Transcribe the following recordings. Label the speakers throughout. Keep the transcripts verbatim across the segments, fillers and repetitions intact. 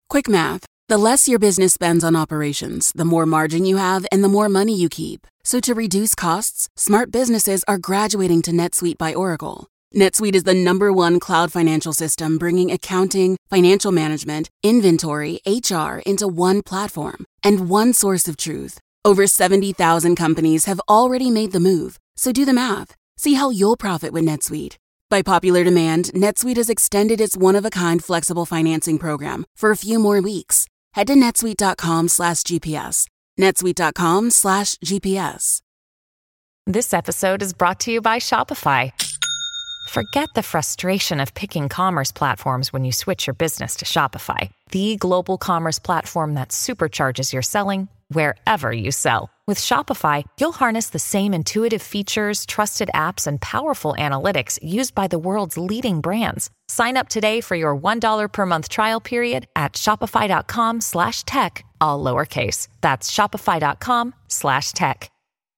Speaker 1: Quick math. The less your business spends on operations, the more margin you have and the more money you keep. So to reduce costs, smart businesses are graduating to NetSuite by Oracle. NetSuite is the number one cloud financial system bringing accounting, financial management, inventory, H R into one platform and one source of truth. Over seventy thousand companies have already made the move. So do the math. See how you'll profit with NetSuite. By popular demand, NetSuite has extended its one-of-a-kind flexible financing program for a few more weeks. Head to netsuite.com slash GPS. netsuite.com slash GPS.
Speaker 2: This episode is brought to you by Shopify. Forget the frustration of picking commerce platforms when you switch your business to Shopify, the global commerce platform that supercharges your selling wherever you sell. With Shopify, you'll harness the same intuitive features, trusted apps, and powerful analytics used by the world's leading brands. Sign up today for your one dollar per month trial period at shopify.com slash tech, all lowercase. That's shopify.com slash tech.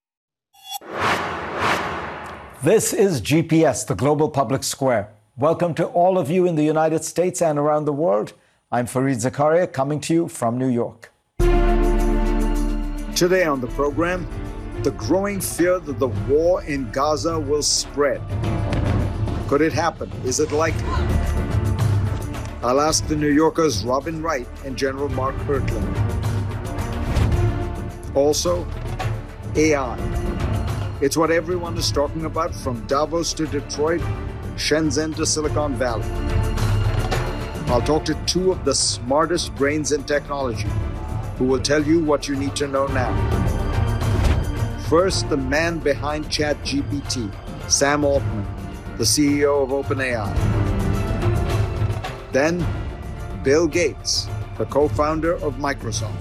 Speaker 3: This is G P S, the Global Public Square. Welcome to all of you in the United States and around the world. I'm Fareed Zakaria, coming to you from New York.
Speaker 4: Today on the program, the growing fear that the war in Gaza will spread. Could it happen? Is it likely? I'll ask the New Yorker's Robin Wright and General Mark Hertling. Also, A I. It's what everyone is talking about, from Davos to Detroit, Shenzhen to Silicon Valley. I'll talk to two of the smartest brains in technology who will tell you what you need to know now. First, the man behind ChatGPT, Sam Altman, the C E O of OpenAI. Then, Bill Gates, the co-founder of Microsoft.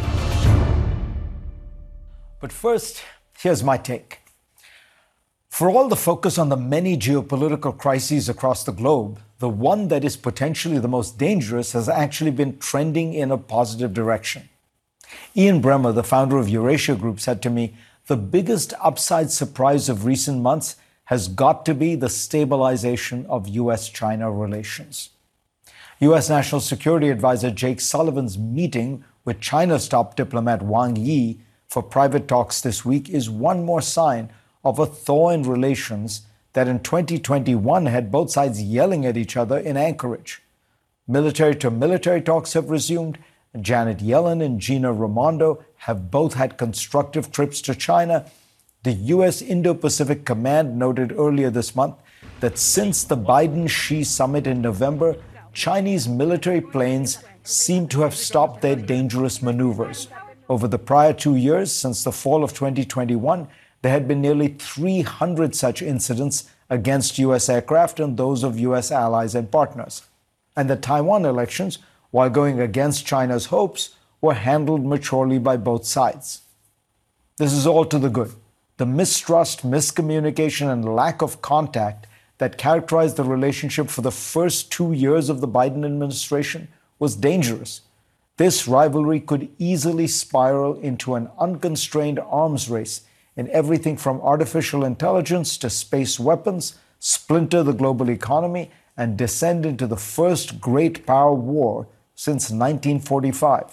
Speaker 3: But first, here's my take. For all the focus on the many geopolitical crises across the globe, the one that is potentially the most dangerous has actually been trending in a positive direction. Ian Bremmer, the founder of Eurasia Group, said to me, the biggest upside surprise of recent months has got to be the stabilization of U S China relations. U S National Security Advisor Jake Sullivan's meeting with China's top diplomat Wang Yi for private talks this week is one more sign of a thaw in relations that in twenty twenty-one had both sides yelling at each other in Anchorage. Military-to-military talks have resumed. Janet Yellen and Gina Raimondo have both had constructive trips to China. The U S Indo-Pacific Command noted earlier this month that since the Biden-Xi summit in November, Chinese military planes seem to have stopped their dangerous maneuvers. Over the prior two years, since the fall of twenty twenty-one, there had been nearly three hundred such incidents against U S aircraft and those of U S allies and partners. And the Taiwan elections, while going against China's hopes, were handled maturely by both sides. This is all to the good. The mistrust, miscommunication, and lack of contact that characterized the relationship for the first two years of the Biden administration was dangerous. This rivalry could easily spiral into an unconstrained arms race in everything from artificial intelligence to space weapons, splinter the global economy, and descend into the first great power war since nineteen forty-five.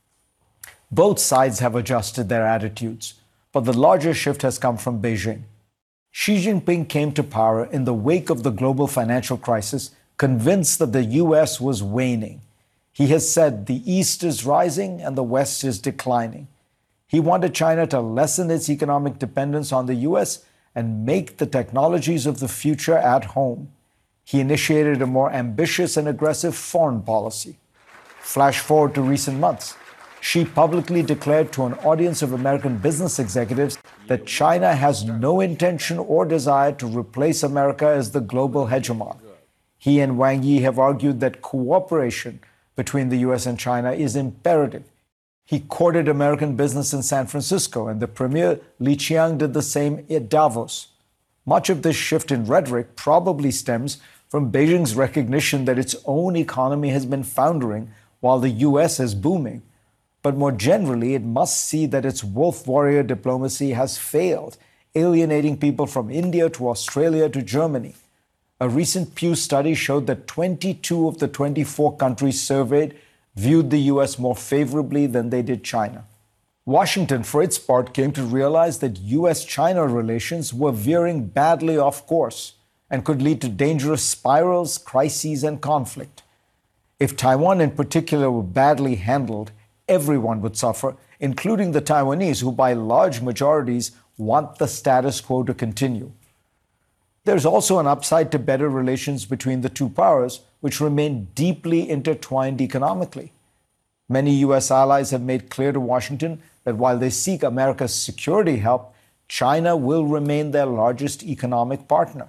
Speaker 3: Both sides have adjusted their attitudes, but the larger shift has come from Beijing. Xi Jinping came to power in the wake of the global financial crisis, convinced that the U S was waning. He has said the East is rising and the West is declining. He wanted China to lessen its economic dependence on the U S and make the technologies of the future at home. He initiated a more ambitious and aggressive foreign policy. Flash forward to recent months. Xi publicly declared to an audience of American business executives that China has no intention or desire to replace America as the global hegemon. He and Wang Yi have argued that cooperation between the U S and China is imperative. He courted American business in San Francisco, and the premier Li Qiang did the same at Davos. Much of this shift in rhetoric probably stems from Beijing's recognition that its own economy has been foundering while the U S is booming. But more generally, it must see that its wolf warrior diplomacy has failed, alienating people from India to Australia to Germany. A recent Pew study showed that twenty-two of the twenty-four countries surveyed viewed the U S more favorably than they did China. Washington, for its part, came to realize that U S China relations were veering badly off course and could lead to dangerous spirals, crises, and conflict. If Taiwan in particular were badly handled, everyone would suffer, including the Taiwanese, who by large majorities want the status quo to continue. There's also an upside to better relations between the two powers, which remain deeply intertwined economically. Many U S allies have made clear to Washington that while they seek America's security help, China will remain their largest economic partner.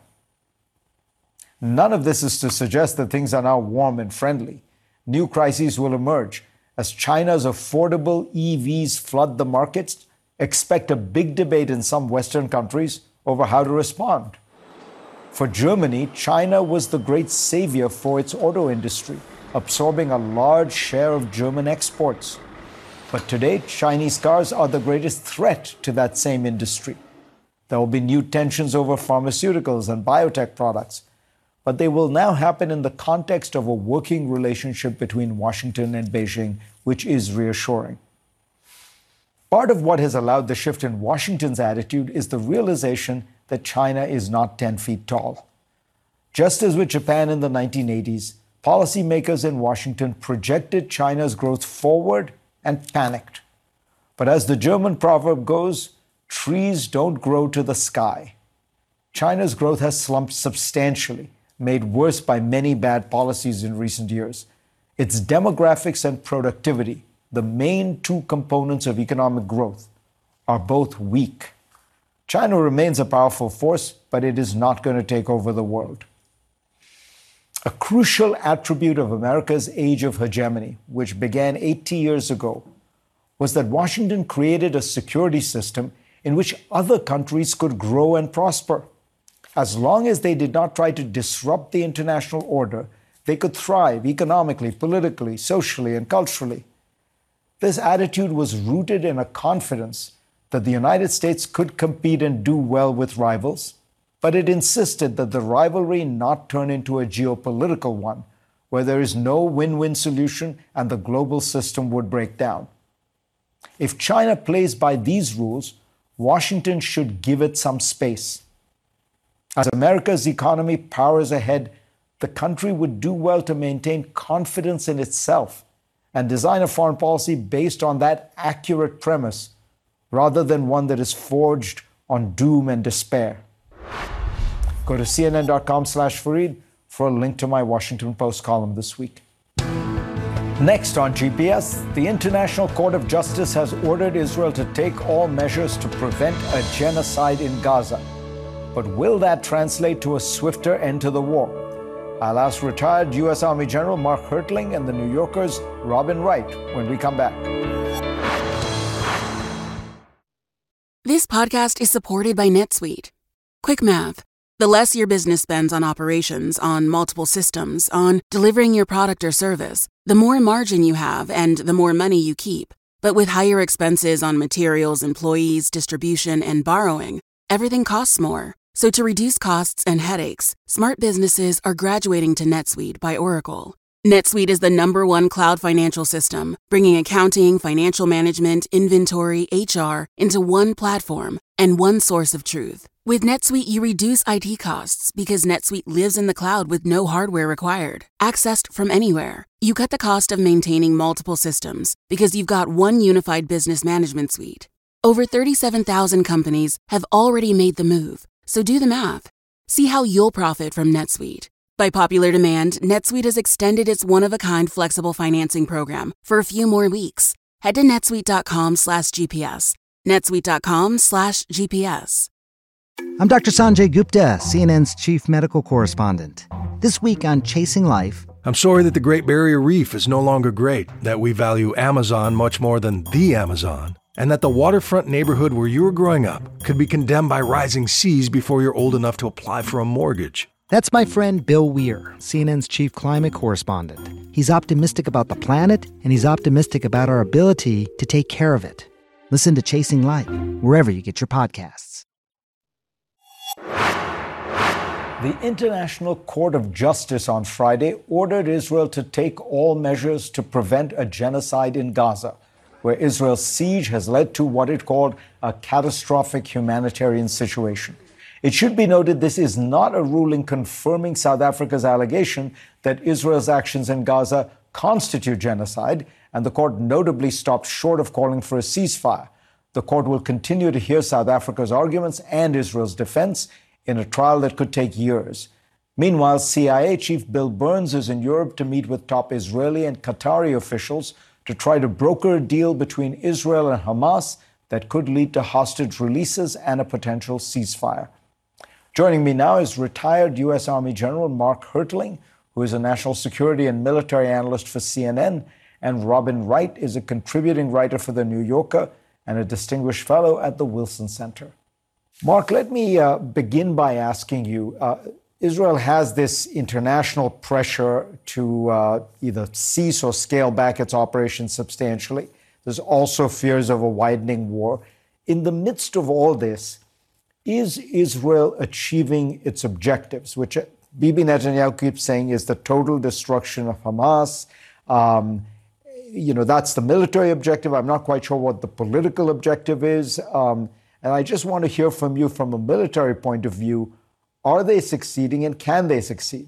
Speaker 3: None of this is to suggest that things are now warm and friendly. New crises will emerge. As China's affordable E Vs flood the markets, expect a big debate in some Western countries over how to respond. For Germany, China was the great savior for its auto industry, absorbing a large share of German exports. But today, Chinese cars are the greatest threat to that same industry. There will be new tensions over pharmaceuticals and biotech products, but they will now happen in the context of a working relationship between Washington and Beijing, which is reassuring. Part of what has allowed the shift in Washington's attitude is the realization that China is not ten feet tall. Just as with Japan in the nineteen eighties, policymakers in Washington projected China's growth forward and panicked. But as the German proverb goes, trees don't grow to the sky. China's growth has slumped substantially, made worse by many bad policies in recent years. Its demographics and productivity, the main two components of economic growth, are both weak. China remains a powerful force, but it is not going to take over the world. A crucial attribute of America's age of hegemony, which began eighty years ago, was that Washington created a security system in which other countries could grow and prosper. As long as they did not try to disrupt the international order, they could thrive economically, politically, socially, and culturally. This attitude was rooted in a confidence that the United States could compete and do well with rivals, but it insisted that the rivalry not turn into a geopolitical one, where there is no win-win solution and the global system would break down. If China plays by these rules, Washington should give it some space. As America's economy powers ahead, the country would do well to maintain confidence in itself and design a foreign policy based on that accurate premise, rather than one that is forged on doom and despair. Go to C N N dot com slash Fareed for a link to my Washington Post column this week. Next on G P S, the International Court of Justice has ordered Israel to take all measures to prevent a genocide in Gaza. But will that translate to a swifter end to the war? I'll ask retired U S Army General Mark Hertling and the New Yorker's Robin Wright when we come back.
Speaker 1: This podcast is supported by NetSuite. Quick math. The less your business spends on operations, on multiple systems, on delivering your product or service, the more margin you have and the more money you keep. But with higher expenses on materials, employees, distribution, and borrowing, everything costs more. So to reduce costs and headaches, smart businesses are graduating to NetSuite by Oracle. NetSuite is the number one cloud financial system, bringing accounting, financial management, inventory, H R into one platform and one source of truth. With NetSuite, you reduce I T costs because NetSuite lives in the cloud with no hardware required, accessed from anywhere. You cut the cost of maintaining multiple systems because you've got one unified business management suite. Over thirty-seven thousand companies have already made the move, so do the math. See how you'll profit from NetSuite. By popular demand, NetSuite has extended its one-of-a-kind flexible financing program for a few more weeks. Head to netsuite.com slash GPS. netsuite.com slash GPS.
Speaker 5: I'm Doctor Sanjay Gupta, C N N's chief medical correspondent. This week on Chasing Life...
Speaker 6: I'm sorry that the Great Barrier Reef is no longer great, that we value Amazon much more than the Amazon, and that the waterfront neighborhood where you were growing up could be condemned by rising seas before you're old enough to apply for a mortgage.
Speaker 5: That's my friend Bill Weir, C N N's chief climate correspondent. He's optimistic about the planet, and he's optimistic about our ability to take care of it. Listen to Chasing Life, wherever you get your podcasts.
Speaker 3: The International Court of Justice on Friday ordered Israel to take all measures to prevent a genocide in Gaza, where Israel's siege has led to what it called a catastrophic humanitarian situation. It should be noted this is not a ruling confirming South Africa's allegation that Israel's actions in Gaza constitute genocide, and the court notably stopped short of calling for a ceasefire. The court will continue to hear South Africa's arguments and Israel's defense in a trial that could take years. Meanwhile, C I A Chief Bill Burns is in Europe to meet with top Israeli and Qatari officials to try to broker a deal between Israel and Hamas that could lead to hostage releases and a potential ceasefire. Joining me now is retired U S Army General Mark Hertling, who is a national security and military analyst for C N N, and Robin Wright is a contributing writer for The New Yorker and a distinguished fellow at the Wilson Center. Mark, let me uh, begin by asking you, uh, Israel has this international pressure to uh, either cease or scale back its operations substantially. There's also fears of a widening war. In the midst of all this, is Israel achieving its objectives, which Bibi Netanyahu keeps saying is the total destruction of Hamas? Um, you know, that's the military objective. I'm not quite sure what the political objective is. Um, And I just want to hear from you from a military point of view. Are they succeeding and can they succeed?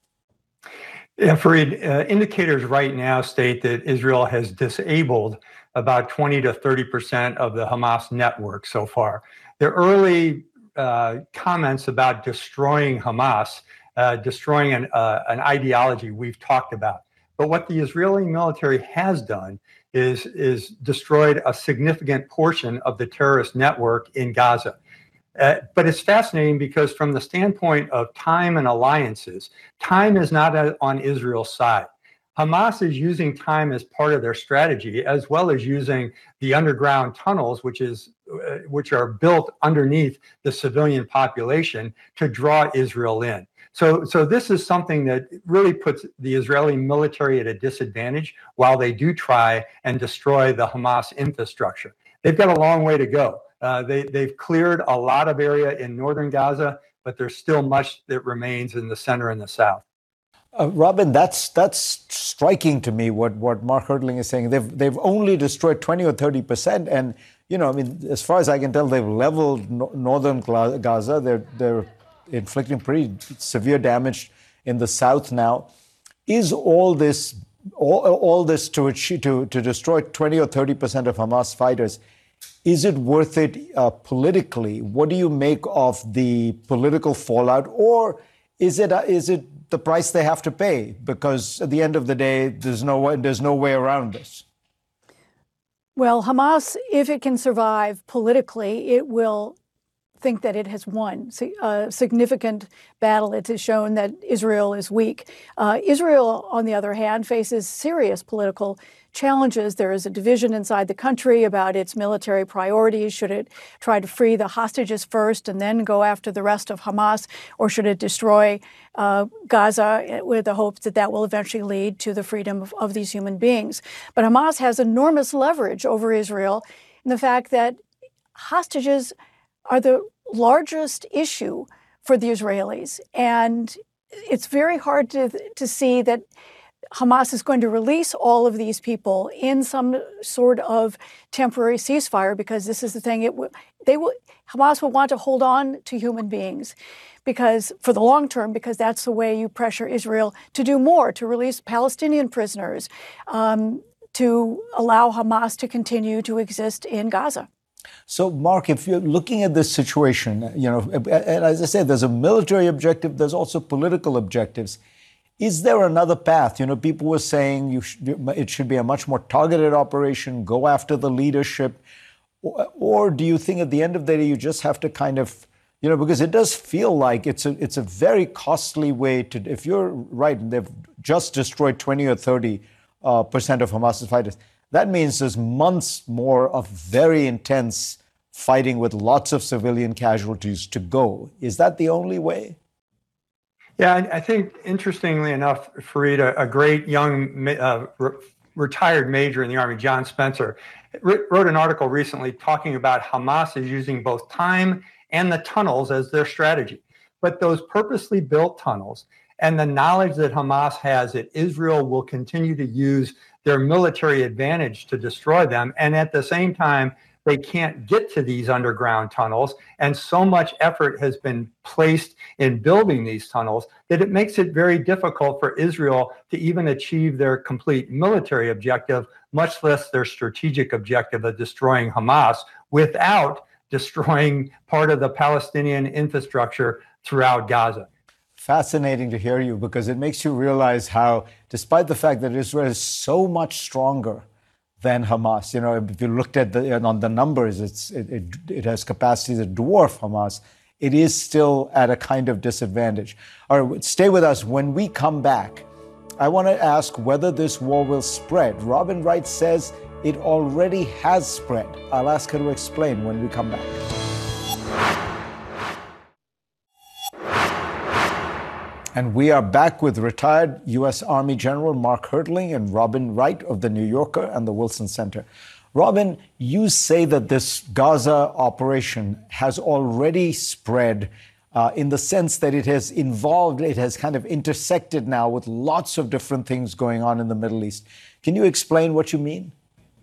Speaker 7: Yeah, Fareed, uh, indicators right now state that Israel has disabled about twenty to thirty percent of the Hamas network so far. The early uh, comments about destroying Hamas, uh, destroying an, uh, an ideology we've talked about. But what the Israeli military has done is, is destroyed a significant portion of the terrorist network in Gaza. Uh, but it's fascinating because from the standpoint of time and alliances, time is not on Israel's side. Hamas is using time as part of their strategy, as well as using the underground tunnels, which is uh, which are built underneath the civilian population to draw Israel in. So, so this is something that really puts the Israeli military at a disadvantage while they do try and destroy the Hamas infrastructure. They've got a long way to go. Uh, they, they've cleared a lot of area in northern Gaza, but there's still much that remains in the center and the south.
Speaker 3: Uh, Robin, that's that's striking to me. What what Mark Hertling is saying. They've they've only destroyed twenty or thirty percent, and you know, I mean, as far as I can tell, they've leveled no, northern Gaza. They're they're inflicting pretty severe damage in the south now. Is all this all, all this to achieve, to to destroy twenty or thirty percent of Hamas fighters? Is it worth it uh, politically? What do you make of the political fallout, or is it uh, is it the price they have to pay? Because at the end of the day, there's no way, there's no way around this.
Speaker 8: Well, Hamas, if it can survive politically, it will think that it has won a significant battle. It has shown that Israel is weak. Uh, Israel, on the other hand, faces serious political challenges. There is a division inside the country about its military priorities. Should it try to free the hostages first and then go after the rest of Hamas, or should it destroy uh, Gaza with the hopes that that will eventually lead to the freedom of, of these human beings? But Hamas has enormous leverage over Israel in the fact that hostages are the largest issue for the Israelis. And it's very hard to, to see that Hamas is going to release all of these people in some sort of temporary ceasefire, because this is the thing, it w- they will, Hamas will want to hold on to human beings because for the long term, because that's the way you pressure Israel to do more, to release Palestinian prisoners, um, to allow Hamas to continue to exist in Gaza.
Speaker 3: So, Mark, if you're looking at this situation, you know, and as I said, there's a military objective, there's also political objectives. Is there another path? You know, people were saying you sh- it should be a much more targeted operation, go after the leadership. Or, or do you think at the end of the day, you just have to kind of, you know, because it does feel like it's a, it's a very costly way to, if you're right, they've just destroyed twenty or thirty uh, percent of Hamas's fighters. That means there's months more of very intense fighting with lots of civilian casualties to go. Is that the only way?
Speaker 7: Yeah, I think, interestingly enough, Fareed, a, a great young uh, re- retired major in the Army, John Spencer, wrote an article recently talking about Hamas is using both time and the tunnels as their strategy. But those purposely built tunnels and the knowledge that Hamas has that Israel will continue to use their military advantage to destroy them, and at the same time, they can't get to these underground tunnels. And so much effort has been placed in building these tunnels that it makes it very difficult for Israel to even achieve their complete military objective, much less their strategic objective of destroying Hamas without destroying part of the Palestinian infrastructure throughout Gaza.
Speaker 3: Fascinating to hear you, because it makes you realize how, despite the fact that Israel is so much stronger than Hamas, you know, if you looked at the on the numbers, it's it, it, it has capacity to dwarf Hamas. It is still at a kind of disadvantage. All right, stay with us. When we come back, I want to ask whether this war will spread. Robin Wright says it already has spread. I'll ask her to explain when we come back. And we are back with retired U S Army General Mark Hertling and Robin Wright of The New Yorker and the Wilson Center. Robin, you say that this Gaza operation has already spread uh, in the sense that it has involved, it has kind of intersected now with lots of different things going on in the Middle East. Can you explain what you mean?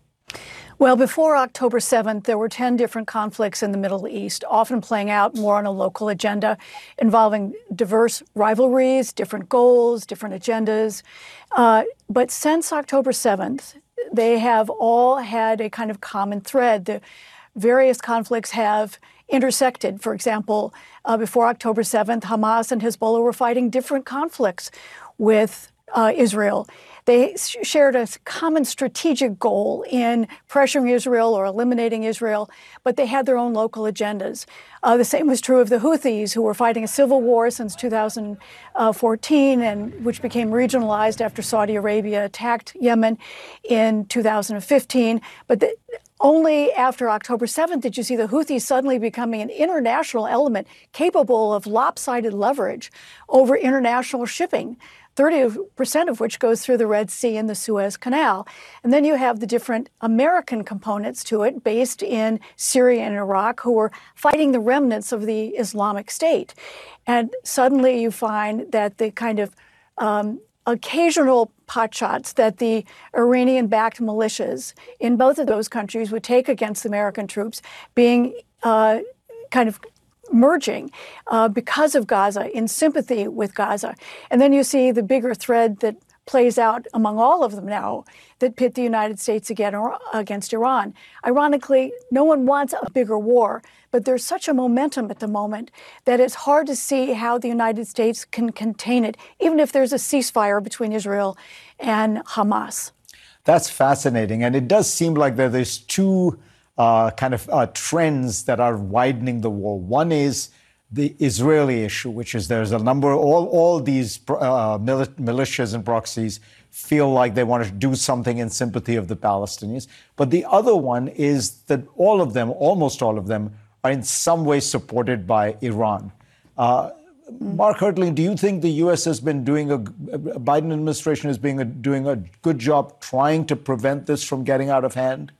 Speaker 8: Well, before October seventh, there were ten different conflicts in the Middle East, often playing out more on a local agenda, involving diverse rivalries, different goals, different agendas. Uh, but since October seventh, they have all had a kind of common thread. The various conflicts have intersected. For example, uh, before October seventh, Hamas and Hezbollah were fighting different conflicts with uh, Israel. They shared a common strategic goal in pressuring Israel or eliminating Israel, but they had their own local agendas. Uh, the same was true of the Houthis, who were fighting a civil war since two thousand fourteen, and which became regionalized after Saudi Arabia attacked Yemen in two thousand fifteen. But the, only after October seventh did you see the Houthis suddenly becoming an international element capable of lopsided leverage over international shipping, thirty percent of which goes through the Red Sea and the Suez Canal. And then you have the different American components to it based in Syria and Iraq, who were fighting the remnants of the Islamic State. And suddenly you find that the kind of um, occasional potshots that the Iranian-backed militias in both of those countries would take against American troops being uh, kind of merging uh, because of Gaza, in sympathy with Gaza. And then you see the bigger thread that plays out among all of them now that pit the United States again against Iran. Ironically, no one wants a bigger war, but there's such a momentum at the moment that it's hard to see how the United States can contain it, even if there's a ceasefire between Israel and Hamas.
Speaker 3: That's fascinating. And it does seem like that there's two Uh, kind of uh, trends that are widening the war. One is the Israeli issue, which is there's a number, all, all these uh, mili- militias and proxies feel like they want to do something in sympathy of the Palestinians. But the other one is that all of them, almost all of them, are in some way supported by Iran. Uh, Mark Hertling, do you think the U S has been doing a, Biden administration is being a, doing a good job trying to prevent this from getting out of hand?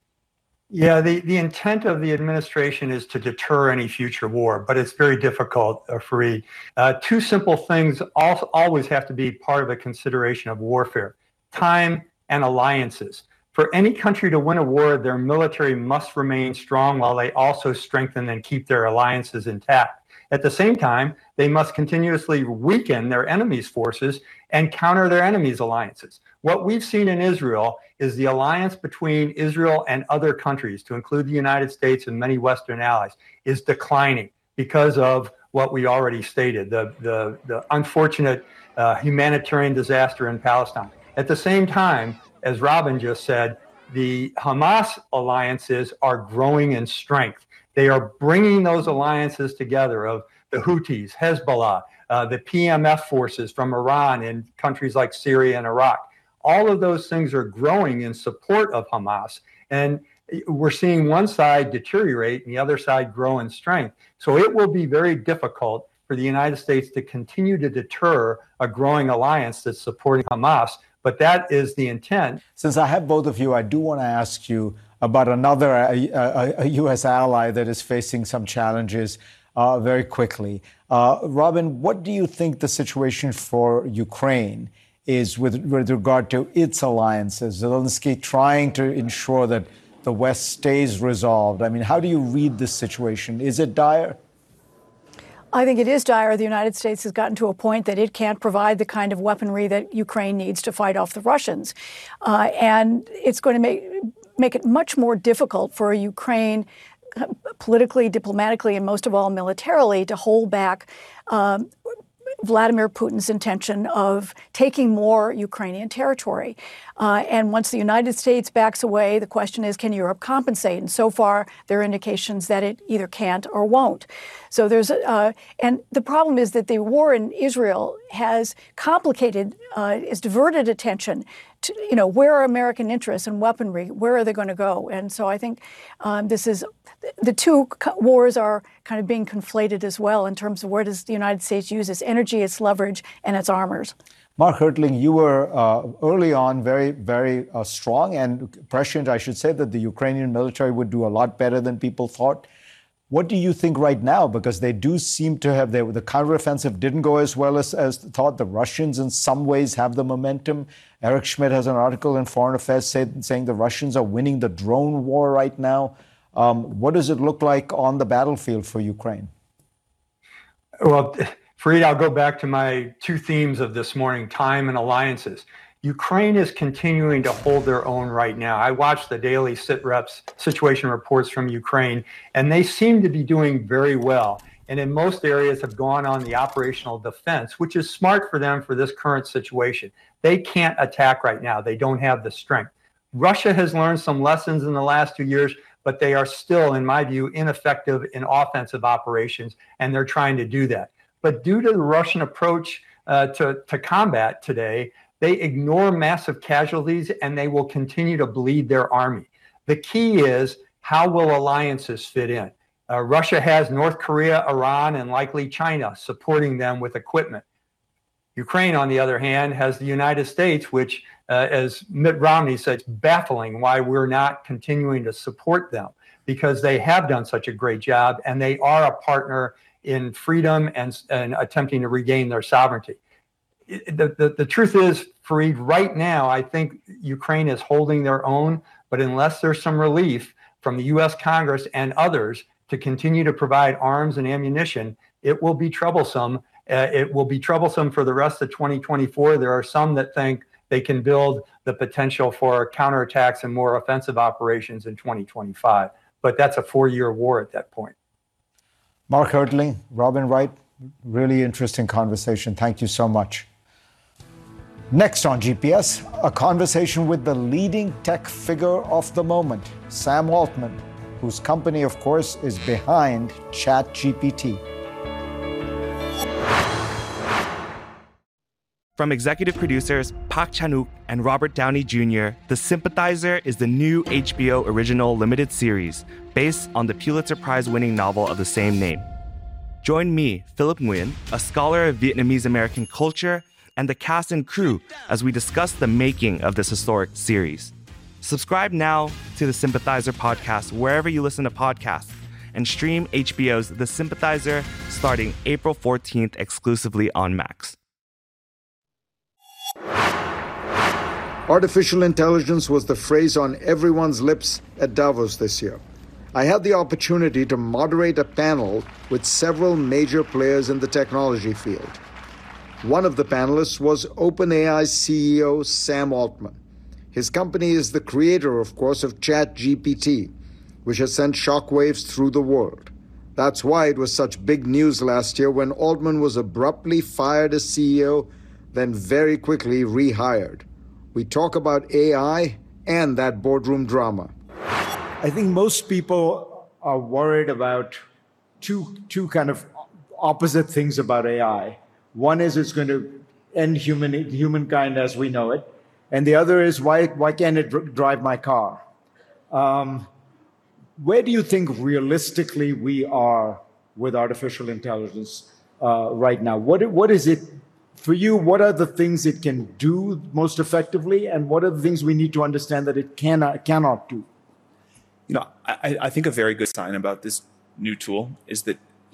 Speaker 7: Yeah, the, the intent of the administration is to deter any future war, but it's very difficult, uh, Fareed. Uh, two simple things al- always have to be part of a consideration of warfare: time and alliances. For any country to win a war, their military must remain strong while they also strengthen and keep their alliances intact. At the same time, they must continuously weaken their enemy's forces and counter their enemy's alliances. What we've seen in Israel is the alliance between Israel and other countries, to include the United States and many Western allies, is declining because of what we already stated, the, the, the unfortunate uh, humanitarian disaster in Palestine. At the same time, as Robin just said, the Hamas alliances are growing in strength. They are bringing those alliances together of the Houthis, Hezbollah, uh, the P M F forces from Iran in countries like Syria and Iraq. All of those things are growing in support of Hamas. And we're seeing one side deteriorate and the other side grow in strength. So it will be very difficult for the United States to continue to deter a growing alliance that's supporting Hamas. But that is the intent.
Speaker 3: Since I have both of you, I do want to ask you about another uh, a, a U S ally that is facing some challenges. uh, very quickly. Uh, Robin, what do you think the situation for Ukraine is with, with regard to its alliances? Zelensky trying to ensure that the West stays resolved. I mean, how do you read this situation? Is it dire?
Speaker 8: I think it is dire. The United States has gotten to a point that it can't provide the kind of weaponry that Ukraine needs to fight off the Russians. Uh, and it's going to make, make it much more difficult for Ukraine politically, diplomatically, and most of all militarily to hold back um, Vladimir Putin's intention of taking more Ukrainian territory. Uh, and once the United States backs away, the question is, can Europe compensate? And so far, there are indications that it either can't or won't. So there's, uh, and the problem is that the war in Israel has complicated, uh, has diverted attention to, you know, where are American interests and weaponry? Where are they going to go? And so I think um, this is, the two wars are kind of being conflated as well in terms of where does the United States use its energy, its leverage, and its armors.
Speaker 3: Mark Hertling, you were uh, early on very, very uh, strong and prescient, I should say, that the Ukrainian military would do a lot better than people thought. What do you think right now? Because they do seem to have, they, the counteroffensive didn't go as well as, as thought. The Russians in some ways have the momentum. Eric Schmidt has an article in Foreign Affairs say, saying the Russians are winning the drone war right now. Um, what does it look like on the battlefield for Ukraine?
Speaker 7: Well, Fareed, I'll go back to my two themes of this morning, time and alliances. Ukraine is continuing to hold their own right now. I watched the daily SITREPS situation reports from Ukraine, and they seem to be doing very well. And in most areas have gone on the operational defense, which is smart for them for this current situation. They can't attack right now. They don't have the strength. Russia has learned some lessons in the last two years, but they are still, in my view, ineffective in offensive operations, and they're trying to do that. But due to the Russian approach uh, to, to combat today, they ignore massive casualties and they will continue to bleed their army. The key is, how will alliances fit in? Uh, Russia has North Korea, Iran, and likely China supporting them with equipment. Ukraine, on the other hand, has the United States, which, uh, as Mitt Romney said, it's baffling why we're not continuing to support them, because they have done such a great job and they are a partner in freedom and, and attempting to regain their sovereignty. The, the, the truth is, Fareed, right now, I think Ukraine is holding their own, but unless there's some relief from the U S Congress and others to continue to provide arms and ammunition, it will be troublesome. Uh, it will be troublesome for the rest of twenty twenty-four. There are some that think they can build the potential for counterattacks and more offensive operations in twenty twenty-five. But that's a four-year war at that point.
Speaker 3: Mark Hertling, Robin Wright, really interesting conversation. Thank you so much. Next on G P S, a conversation with the leading tech figure of the moment, Sam Altman, whose company, of course, is behind ChatGPT.
Speaker 9: From executive producers Park Chan-wook and Robert Downey Junior, The Sympathizer is the new H B O original limited series based on the Pulitzer Prize-winning novel of the same name. Join me, Philip Nguyen, a scholar of Vietnamese-American culture, and the cast and crew as we discuss the making of this historic series. Subscribe now to the Sympathizer podcast wherever you listen to podcasts, and stream H B O's The Sympathizer starting April fourteenth exclusively on Max.
Speaker 4: Artificial intelligence was the phrase on everyone's lips at Davos this year. I had the opportunity to moderate a panel with several major players in the technology field. One of the panelists was OpenAI C E O Sam Altman. His company is the creator, of course, of ChatGPT, which has sent shockwaves through the world. That's why it was such big news last year when Altman was abruptly fired as C E O, then very quickly rehired. We talk about A I and that boardroom drama.
Speaker 3: I think most people are worried about two, two kind of opposite things about A I. One is it's going to end human, humankind as we know it. And the other is, why, why can't it dr- drive my car? Um, where do you think realistically we are with artificial intelligence uh, right now? What, what is it, for you, what are the things it can do most effectively? And what are the things we need to understand that it cannot, cannot do?
Speaker 10: You know, I, I think a very good sign about this new tool is that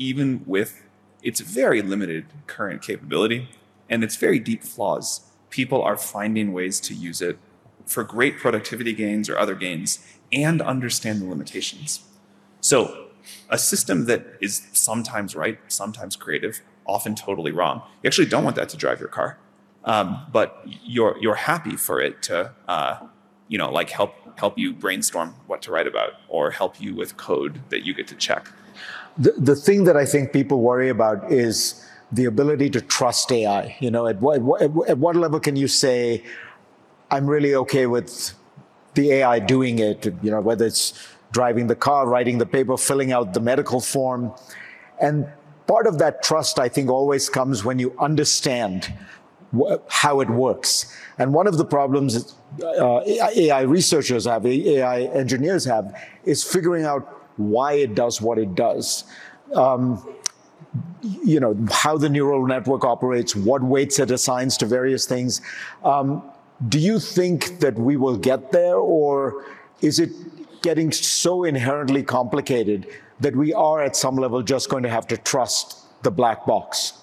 Speaker 10: even with its very limited current capability and its very deep flaws, people are finding ways to use it for great productivity gains or other gains and understand the limitations. So a system that is sometimes right, sometimes creative, often totally wrong, you actually don't want that to drive your car. Um, but you're you're happy for it to, uh, you know, like help help you brainstorm what to write about or help you with code that you get to check.
Speaker 3: The, the thing that I think people worry about is the ability to trust A I. You know, at what, at what, at what level can you say, I'm really okay with the A I doing it, you know, whether it's driving the car, writing the paper, filling out the medical form. And part of that trust, I think, always comes when you understand wh- how it works. And one of the problems uh, A I researchers have, A I engineers have, is figuring out why it does what it does. Um, you know, how the neural network operates, what weights it assigns to various things. Um, do you think that we will get there, or is it getting so inherently complicated that we are at some level just going to have to trust the black box?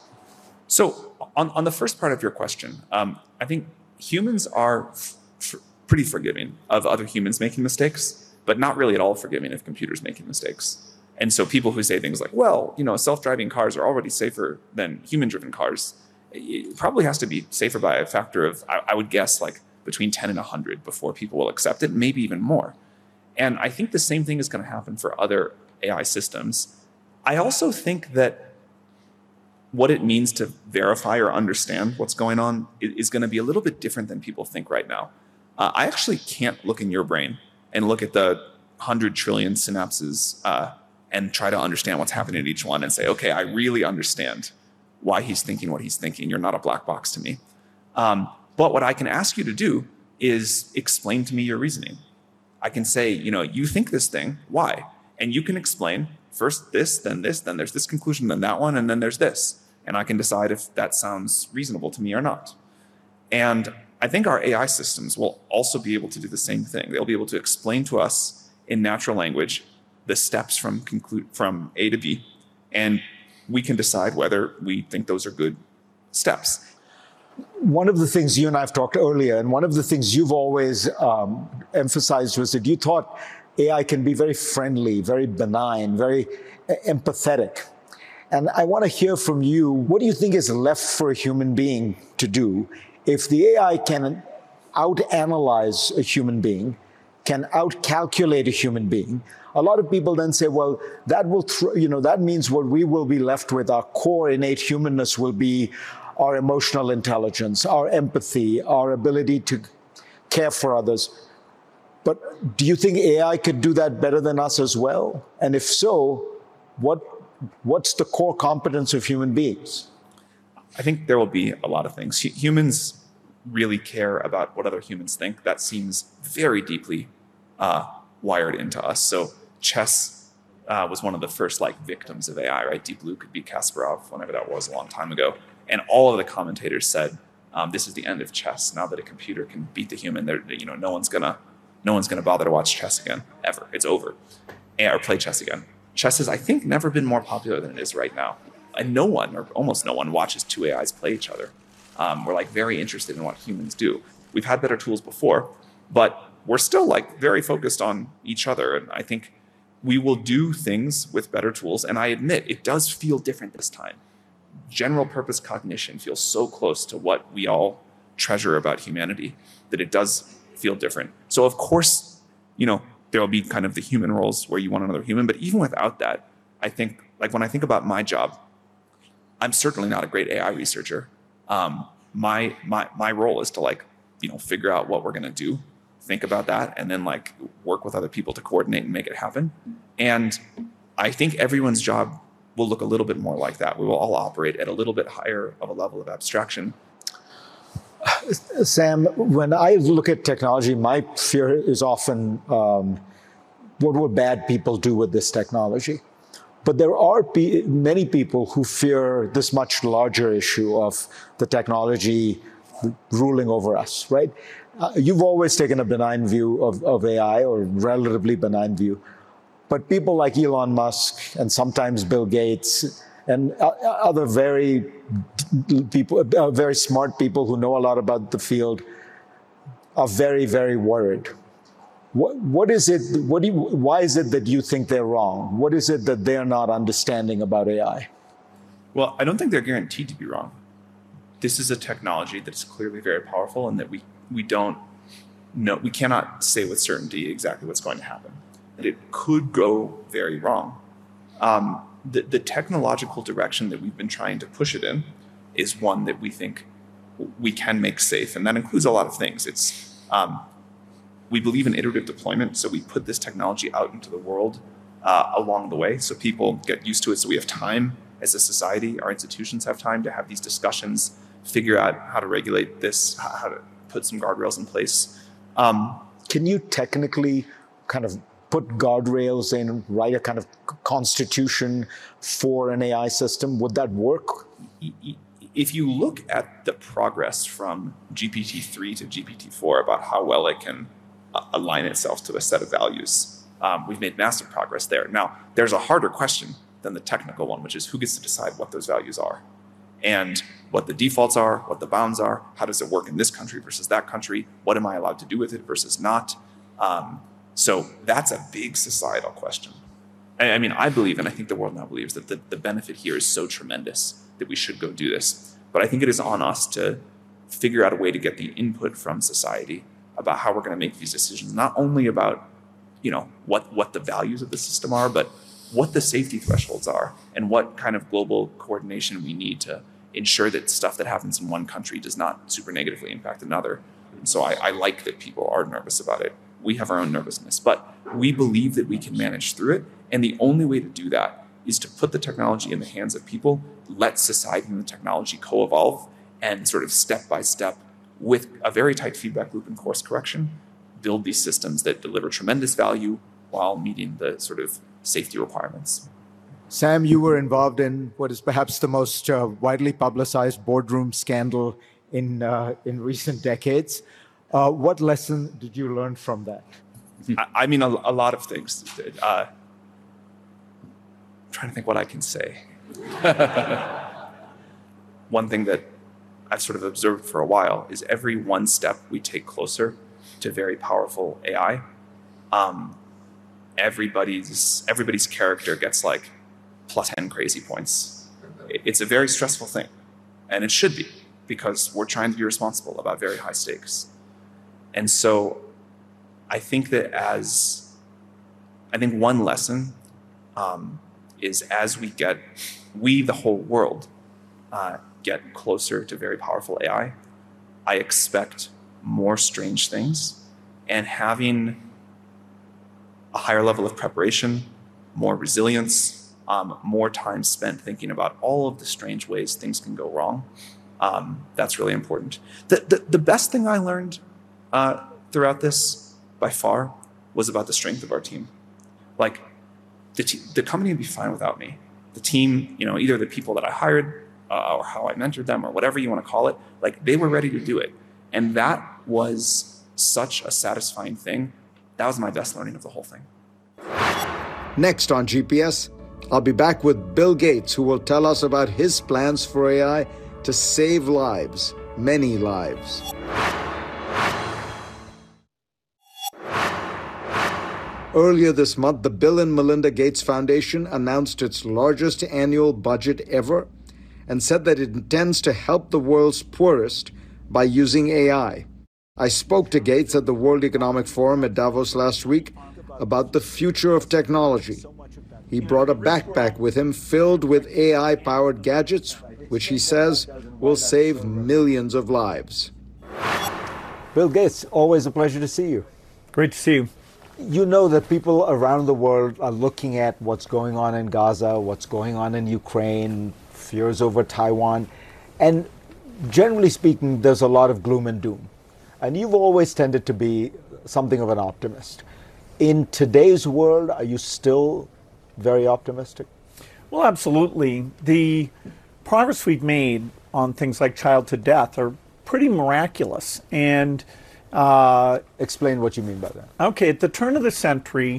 Speaker 10: So on, on the first part of your question, um, I think humans are f- f- pretty forgiving of other humans making mistakes, but not really at all forgiving of computers making mistakes. And so people who say things like, well, you know, self-driving cars are already safer than human-driven cars, it probably has to be safer by a factor of, I, I would guess, like between ten and one hundred before people will accept it, maybe even more. And I think the same thing is going to happen for other A I systems. I also think that what it means to verify or understand what's going on is going to be a little bit different than people think right now. Uh, I actually can't look in your brain and look at the one hundred trillion synapses uh, and try to understand what's happening at each one and say, okay, I really understand why he's thinking what he's thinking. You're not a black box to me. Um, but what I can ask you to do is explain to me your reasoning. I can say, you know, you think this thing, why? And you can explain first this, then this, then there's this conclusion, then that one, and then there's this. And I can decide if that sounds reasonable to me or not. And I think our A I systems will also be able to do the same thing. They'll be able to explain to us in natural language the steps from conclude from A to B, and we can decide whether we think those are good steps.
Speaker 3: One of the things you and I have talked earlier, and one of the things you've always um, emphasized was that you thought A I can be very friendly, very benign, very empathetic. And I want to hear from you, what do you think is left for a human being to do if the A I can out-analyze a human being, can out-calculate a human being? A lot of people then say, well, that will, th- you know, that means what we will be left with, our core innate humanness will be our emotional intelligence, our empathy, our ability to care for others. But do you think A I could do that better than us as well? And if so, what what's the core competence of human beings?
Speaker 10: I think there will be a lot of things. H- humans really care about what other humans think. That seems very deeply uh, wired into us. So chess uh, was one of the first like victims of A I, right? Deep Blue could beat Kasparov, whenever that was, a long time ago. And all of the commentators said, um, "This is the end of chess. Now that a computer can beat the human, you know, no one's gonna, no one's gonna bother to watch chess again ever. It's over, or play chess again." Chess has, I think, never been more popular than it is right now, and no one, or almost no one, watches two A Is play each other. Um, we're like very interested in what humans do. We've had better tools before, but we're still like very focused on each other. And I think we will do things with better tools. And I admit it does feel different this time. General purpose cognition feels so close to what we all treasure about humanity that it does feel different. So of course, you know, there will be kind of the human roles where you want another human. But even without that, I think, like when I think about my job, I'm certainly not a great A I researcher. Um, my my my role is to like, you know, figure out what we're gonna do, think about that, and then like work with other people to coordinate and make it happen. And I think everyone's job will look a little bit more like that. We will all operate at a little bit higher of a level of abstraction.
Speaker 3: Sam, when I look at technology, my fear is often, um, what will bad people do with this technology? But there are pe- many people who fear this much larger issue of the technology ruling over us, right? Uh, you've always taken a benign view of, of A I, or relatively benign view. But people like Elon Musk and sometimes Bill Gates and other very people, uh, very smart people who know a lot about the field are very, very worried. What, what is it, what do you, why is it that you think they're wrong? What is it that they're not understanding about A I?
Speaker 10: Well, I don't think they're guaranteed to be wrong. This is a technology that's clearly very powerful and that we, we don't know, we cannot say with certainty exactly what's going to happen. It could go very wrong. Um, the, the technological direction that we've been trying to push it in is one that we think we can make safe, and that includes a lot of things. It's um, we believe in iterative deployment, so we put this technology out into the world uh, along the way, so people get used to it. So we have time as a society, our institutions have time to have these discussions, figure out how to regulate this, how to put some guardrails in place. Um,
Speaker 3: can you technically kind of put guardrails in, write a kind of constitution for an A I system? Would that work?
Speaker 10: If you look at the progress from G P T three to G P T four about how well it can uh, align itself to a set of values, um, we've made massive progress there. Now, there's a harder question than the technical one, which is who gets to decide what those values are and what the defaults are, what the bounds are, how does it work in this country versus that country, what am I allowed to do with it versus not? Um, So that's a big societal question. I mean, I believe, and I think the world now believes, that the, the benefit here is so tremendous that we should go do this. But I think it is on us to figure out a way to get the input from society about how we're going to make these decisions, not only about, you know, what, what the values of the system are, but what the safety thresholds are and what kind of global coordination we need to ensure that stuff that happens in one country does not super negatively impact another. And so I, I like that people are nervous about it. We have our own nervousness, but we believe that we can manage through it. And the only way to do that is to put the technology in the hands of people, let society and the technology co-evolve, and sort of step by step, with a very tight feedback loop and course correction, build these systems that deliver tremendous value while meeting the sort of safety requirements.
Speaker 3: Sam, you were involved in what is perhaps the most uh, widely publicized boardroom scandal in, uh, in recent decades. Uh, what lesson did you learn from that?
Speaker 10: I, I mean, a, a lot of things. Uh, I'm trying to think what I can say. One thing that I've sort of observed for a while is every one step we take closer to very powerful A I, um, everybody's everybody's character gets like plus ten crazy points. It's a very stressful thing, and it should be, because we're trying to be responsible about very high stakes. And so I think that as, I think one lesson um, is as we get, we, the whole world, uh, get closer to very powerful A I, I expect more strange things, and having a higher level of preparation, more resilience, um, more time spent thinking about all of the strange ways things can go wrong. Um, that's really important. The, the, the best thing I learned Uh, throughout this, by far, was about the strength of our team. Like, the, te- the company would be fine without me. The team, you know, either the people that I hired uh, or how I mentored them or whatever you want to call it, like, they were ready to do it. And that was such a satisfying thing. That was my best learning of the whole thing.
Speaker 4: Next on G P S, I'll be back with Bill Gates, who will tell us about his plans for A I to save lives, many lives. Earlier this month, the Bill and Melinda Gates Foundation announced its largest annual budget ever and said that it intends to help the world's poorest by using A I. I spoke to Gates at the World Economic Forum at Davos last week about the future of technology. He brought a backpack with him filled with A I-powered gadgets, which he says will save millions of lives.
Speaker 3: Bill Gates, always a pleasure to see you.
Speaker 11: Great to see you.
Speaker 3: You know that people around the world are looking at what's going on in Gaza, what's going on in Ukraine, fears over Taiwan, and generally speaking, there's a lot of gloom and doom. And you've always tended to be something of an optimist. In today's world, are you still very optimistic?
Speaker 11: Well, absolutely. The progress we've made on things like child to death are pretty miraculous. And
Speaker 3: Uh, Explain what you mean by that.
Speaker 11: Okay, at the turn of the century,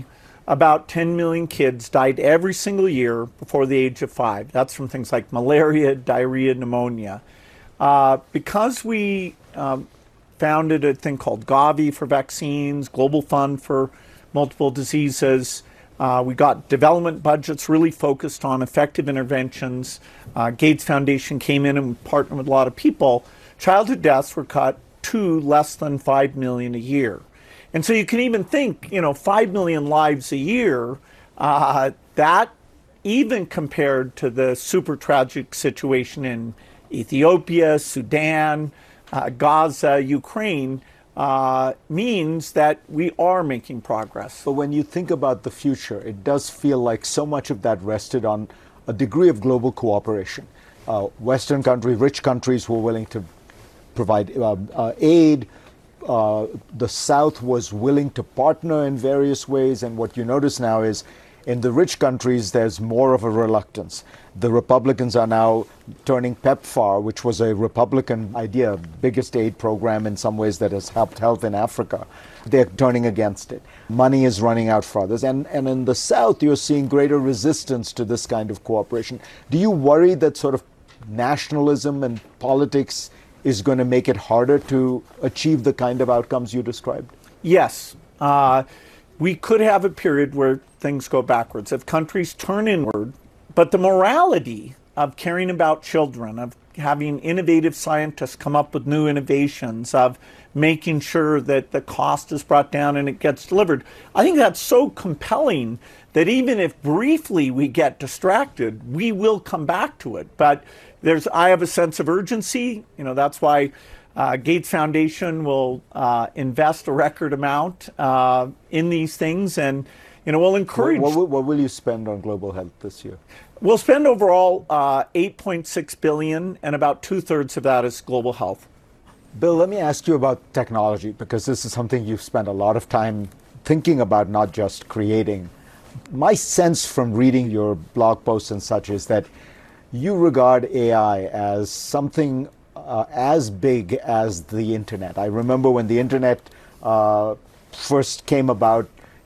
Speaker 11: about ten million kids died every single year before the age of five. That's from things like malaria, diarrhea, pneumonia. Uh, because we um, founded a thing called Gavi for vaccines, Global Fund for multiple diseases, uh, we got development budgets really focused on effective interventions. Uh, Gates Foundation came in and partnered with a lot of people. Childhood deaths were cut to less than five million a year. And so you can even think, you know, five million lives a year, uh, that even compared to the super tragic situation in Ethiopia, Sudan, uh, Gaza, Ukraine, uh, means that we are making progress.
Speaker 3: But when you think about the future, it does feel like so much of that rested on a degree of global cooperation. Uh, Western countries, rich countries were willing to provide uh, uh, aid. Uh, the South was willing to partner in various ways. And what you notice now is in the rich countries, there's more of a reluctance. The Republicans are now turning PEPFAR, which was a Republican idea, biggest aid program in some ways that has helped health in Africa. They're turning against it. Money is running out for others. And, and in the South, you're seeing greater resistance to this kind of cooperation. Do you worry that sort of nationalism and politics is going to make it harder to achieve the kind of outcomes you described?
Speaker 11: Yes. Uh, we could have a period where things go backwards if countries turn inward, but the morality of caring about children, of having innovative scientists come up with new innovations, of making sure that the cost is brought down and it gets delivered, I think that's so compelling that even if briefly we get distracted, we will come back to it. But there's, I have a sense of urgency. You know, that's why uh, Gates Foundation will uh, invest a record amount uh, in these things, and you know, we'll encourage.
Speaker 3: What, what, what will you spend on global health this year?
Speaker 11: We'll spend overall uh, eight point six billion dollars, and about two thirds of that is global health.
Speaker 3: Bill, let me ask you about technology, because this is something you've spent a lot of time thinking about, not just creating. My sense from reading your blog posts and such is that you regard A I as something uh, as big as the internet. I remember when the internet uh, first came about,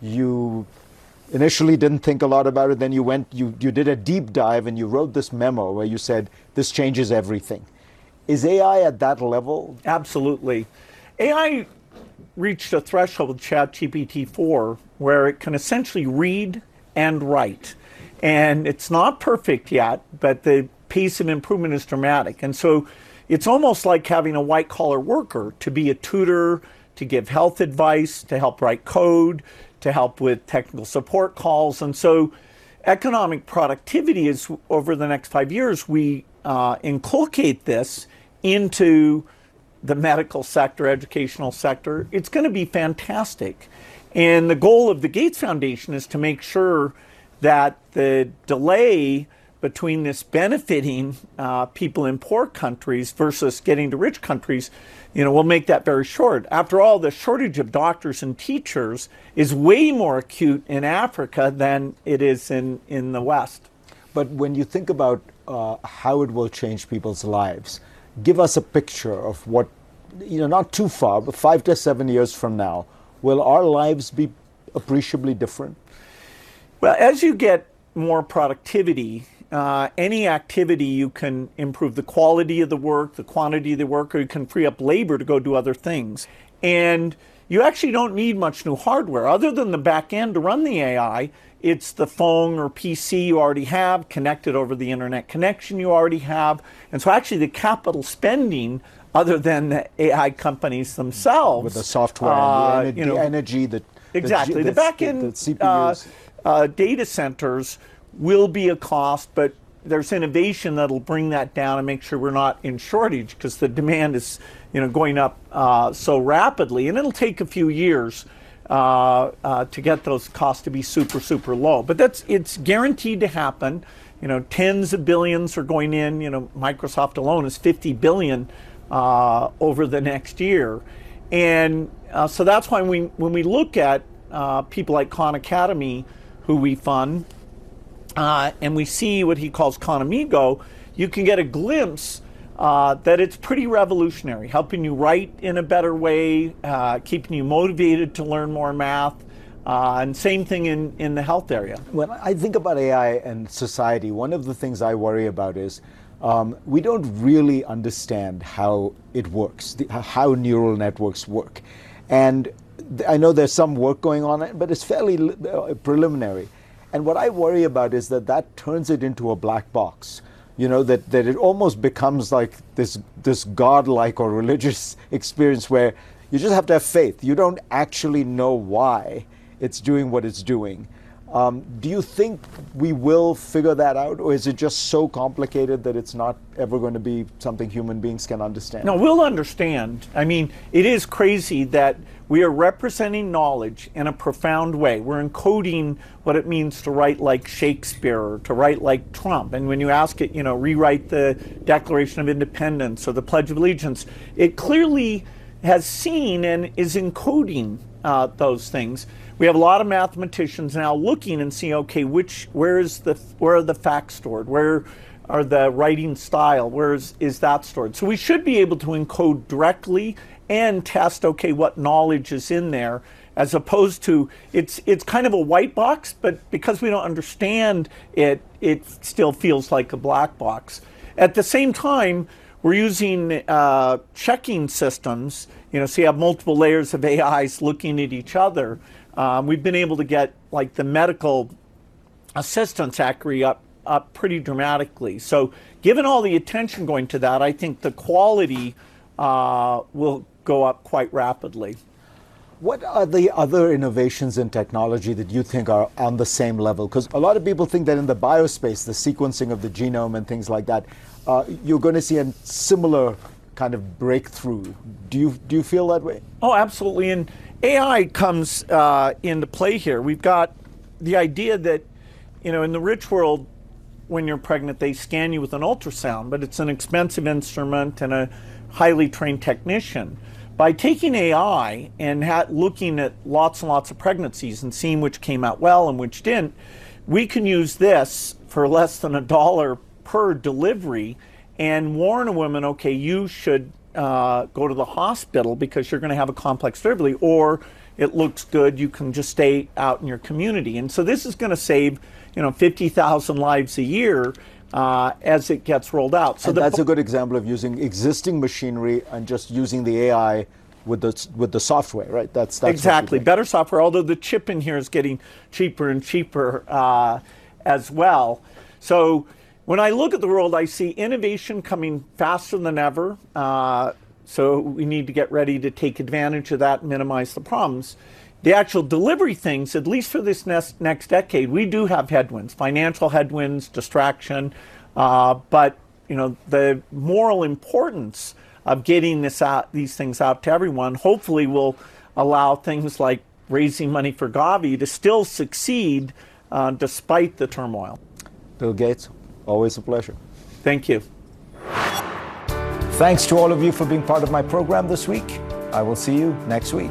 Speaker 3: you initially didn't think a lot about it. Then you went, you, you did a deep dive and you wrote this memo where you said, this changes everything. Is A I at that level?
Speaker 11: Absolutely. A I reached a threshold with ChatGPT four where it can essentially read and write. And it's not perfect yet, but the pace of improvement is dramatic. And so it's almost like having a white-collar worker to be a tutor, to give health advice, to help write code, to help with technical support calls. And so economic productivity is, over the next five years, we uh, inculcate this into the medical sector, educational sector. It's going to be fantastic. And the goal of the Gates Foundation is to make sure that the delay between this benefiting uh, people in poor countries versus getting to rich countries, you know, we'll make that very short. After all, the shortage of doctors and teachers is way more acute in Africa than it is in, in the West.
Speaker 3: But when you think about uh, how it will change people's lives, give us a picture of what, you know, not too far, but five to seven years from now, will our lives be appreciably different?
Speaker 11: Well, as you get more productivity, uh, any activity you can improve the quality of the work, the quantity of the work, or you can free up labor to go do other things. And you actually don't need much new hardware. Other than the back end to run the A I, it's the phone or P C you already have, connected over the internet connection you already have. And so actually the capital spending, other than the A I companies themselves.
Speaker 3: With the software
Speaker 11: uh,
Speaker 3: and the, ener-
Speaker 11: you know,
Speaker 3: the energy, the
Speaker 11: Exactly.
Speaker 3: the,
Speaker 11: The, back end
Speaker 3: the, the C P
Speaker 11: uh,
Speaker 3: Us.
Speaker 11: uh, data centers will be a cost, but there's innovation that'll bring that down and make sure we're not in shortage, because the demand is, you know, going up uh, so rapidly, and it'll take a few years uh, uh, to get those costs to be super, super low. But that's it's guaranteed to happen. You know, tens of billions are going in. You know, Microsoft alone is fifty billion uh, over the next year. And uh, so that's why we, when we look at uh, people like Khan Academy, who we fund, uh, and we see what he calls Khan Amigo, you can get a glimpse uh, that it's pretty revolutionary, helping you write in a better way, uh, keeping you motivated to learn more math, Uh, and same thing in, in the health area.
Speaker 3: When I think about A I and society, one of the things I worry about is um, we don't really understand how it works, the, how neural networks work. And th- I know there's some work going on it, but it's fairly uh, preliminary. And what I worry about is that that turns it into a black box. You know, that, that it almost becomes like this, this godlike or religious experience where you just have to have faith. You don't actually know why it's doing what it's doing. Um, do you think we will figure that out, or is it just so complicated that it's not ever going to be something human beings can understand?
Speaker 11: No, we'll understand. I mean, it is crazy that we are representing knowledge in a profound way. We're encoding what it means to write like Shakespeare or to write like Trump. And when you ask it, you know, rewrite the Declaration of Independence or the Pledge of Allegiance, it clearly has seen and is encoding uh, those things. We have a lot of mathematicians now looking and seeing, okay, which, where is the, where are the facts stored? Where are the writing style? Where is, is that stored? So we should be able to encode directly and test, okay, what knowledge is in there, as opposed to, it's it's kind of a white box, but because we don't understand it, it still feels like a black box. At the same time, we're using uh, checking systems, you know, so you have multiple layers of A Is looking at each other. Um, we've been able to get like the medical assistance accuracy up, up pretty dramatically. So given all the attention going to that, I think the quality uh, will go up quite rapidly.
Speaker 3: What are the other innovations in technology that you think are on the same level? Because a lot of people think that in the biospace, the sequencing of the genome and things like that, uh, you're going to see a similar kind of breakthrough. Do you do you feel that way?
Speaker 11: Oh, absolutely. And A I comes uh, into play here. We've got the idea that, you know, in the rich world, when you're pregnant, they scan you with an ultrasound, but it's an expensive instrument and a highly trained technician. By taking A I and ha- looking at lots and lots of pregnancies and seeing which came out well and which didn't, we can use this for less than a dollar per delivery and warn a woman, okay, you should uh, go to the hospital because you're going to have a complex delivery, or it looks good, you can just stay out in your community. And so this is going to save, you know, fifty thousand lives a year uh, as it gets rolled out. So
Speaker 3: and that's a good example of using existing machinery and just using the A I with the with the software, right? That's, that's
Speaker 11: exactly better software. Although the chip in here is getting cheaper and cheaper uh, as well. So when I look at the world, I see innovation coming faster than ever. Uh, so we need to get ready to take advantage of that and minimize the problems. The actual delivery things, at least for this next, next decade, we do have headwinds, financial headwinds, distraction, uh, but you know, the moral importance of getting this out, these things out to everyone, hopefully will allow things like raising money for Gavi to still succeed uh, despite the turmoil.
Speaker 3: Bill Gates, always a pleasure.
Speaker 11: Thank you.
Speaker 3: Thanks to all of you for being part of my program this week. I will see you next week.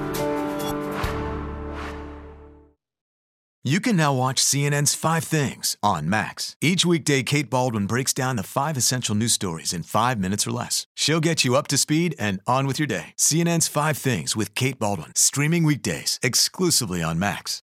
Speaker 12: You can now watch C N N's Five Things on Max. Each weekday, Kate Baldwin breaks down the five essential news stories in five minutes or less. She'll get you up to speed and on with your day. C N N's Five Things with Kate Baldwin, streaming weekdays exclusively on Max.